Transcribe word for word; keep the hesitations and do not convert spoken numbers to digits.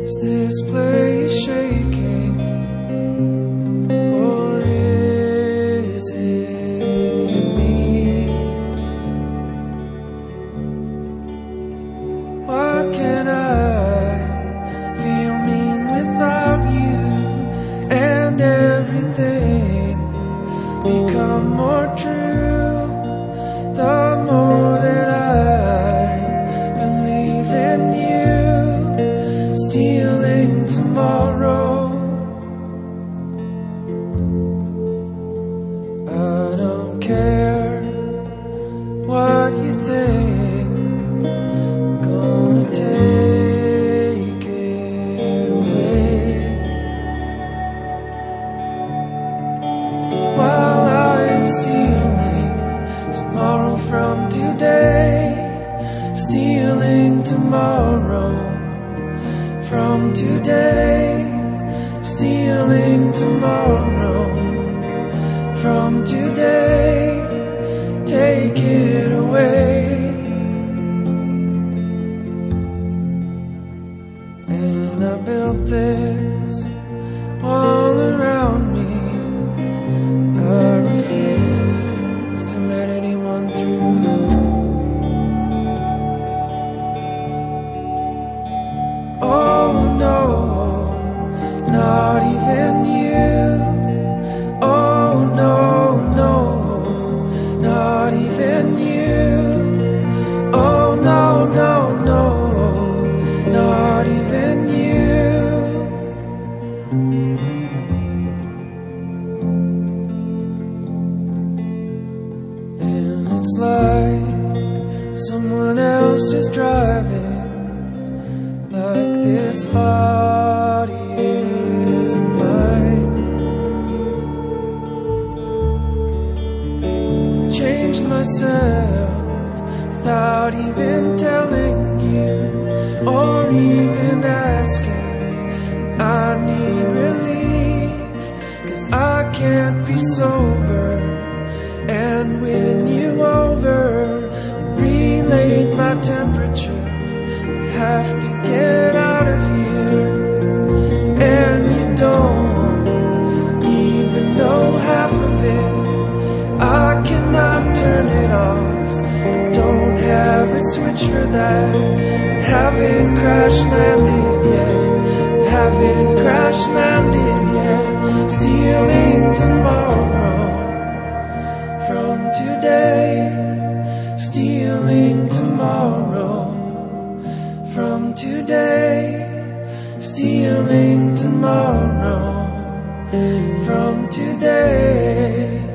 Is this place shaking, or is it me? Why can't I feel mean without you, and everything become more true the more that I believe in you? Stealing tomorrow, I don't care what you think, gonna take it away. While I'm stealing tomorrow from today, stealing tomorrow from today, stealing tomorrow from today, take it away. And I built this all around me, I refuse to let anyone through. Oh no, not even you. Oh no, no, not even you. Oh no, no, no, not even you. And it's like someone else is driving, like this body isn't mine. Changed myself without even telling you, or even asking. I need relief, 'cause I can't be sober and win you over, relate my temperature. Have to get out of here, and you don't even know half of it. I cannot turn it off, I don't have a switch for that. Haven't crash landed yet, haven't crash landed yet. Stealing tomorrow from today, stealing tomorrow from today, stealing tomorrow from today.